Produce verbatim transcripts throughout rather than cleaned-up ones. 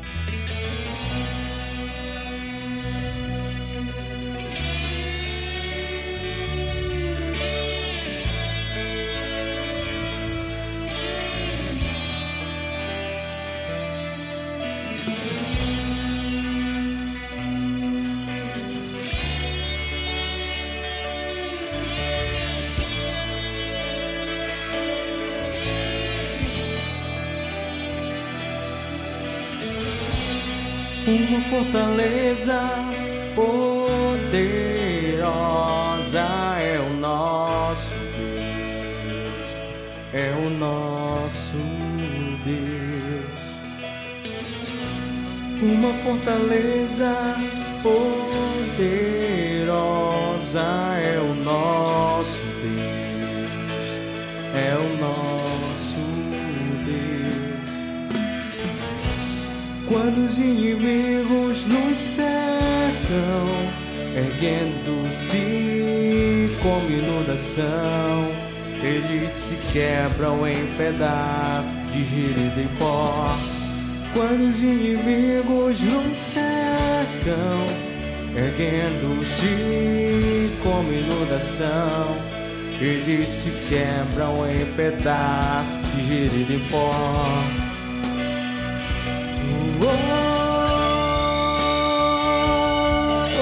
Uma fortaleza poderosa é o nosso Deus, é o nosso Deus. Uma fortaleza poderosa é o nosso Deus, é o nosso Deus. Quando os inimigos nos cercam, erguendo-se como inundação, eles se quebram em pedaços, digerido em pó. Quando os inimigos nos cercam, erguendo-se como inundação, eles se quebram em pedaços, digerido em pó. Oh, oh,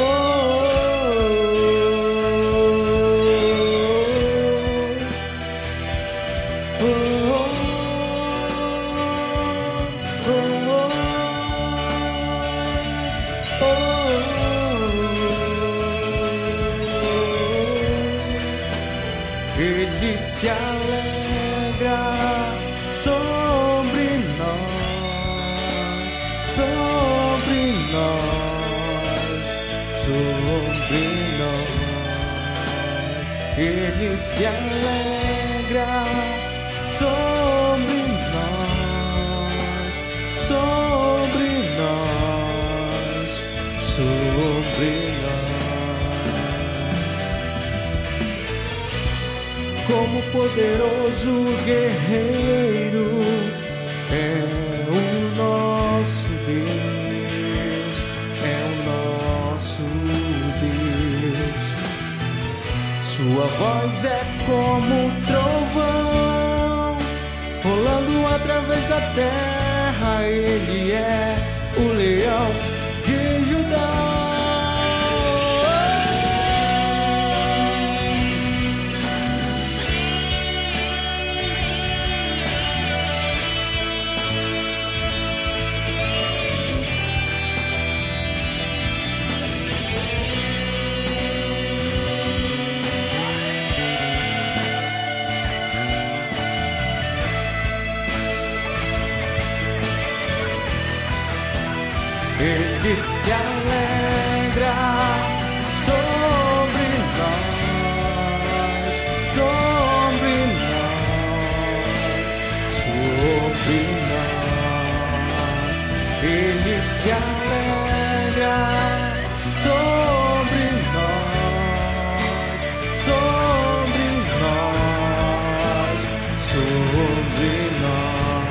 oh, oh, oh, oh. Ele se alegra sobre nós, sobre nós, sobre nós. Ele se alegra sobre nós, sobre nós, sobre nós. Como poderoso guerreiro é o nosso Deus, é o nosso Deus. Sua voz é como trovão, rolando através da terra. Ele é o leão de Judá. Ele se alegra sobre nós, sobre nós, sobre nós. Ele se alegra sobre nós, sobre nós, sobre nós.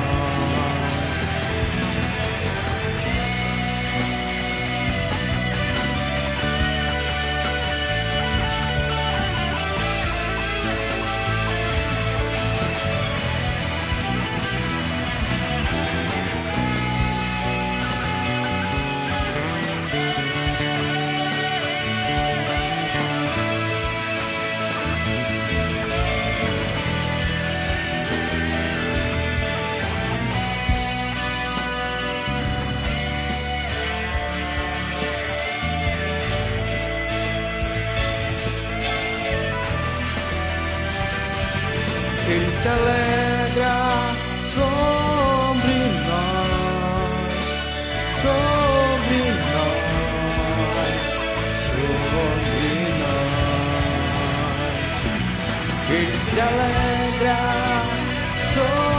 Ele se alegra sobre nós, sobre nós, sobre nós. Ele se alegra sobre